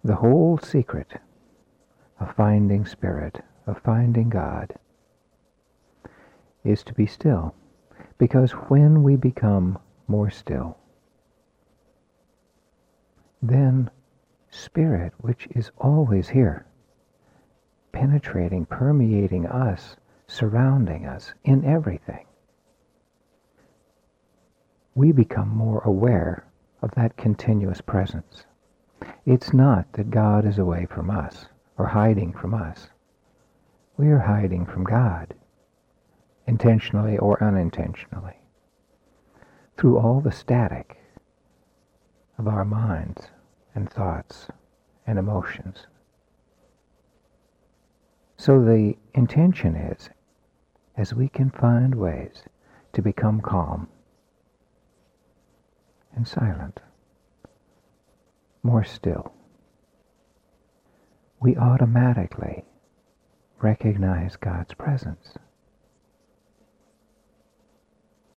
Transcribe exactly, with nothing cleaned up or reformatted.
The whole secret of finding Spirit, of finding God, is to be still. Because when we become more still, then Spirit, which is always here, penetrating, permeating us, surrounding us in everything, we become more aware of that continuous presence. It's not that God is away from us or hiding from us. We are hiding from God, intentionally or unintentionally, through all the static of our minds and thoughts and emotions. So the intention is, as we can find ways to become calm and silent, more still, we automatically recognize God's presence.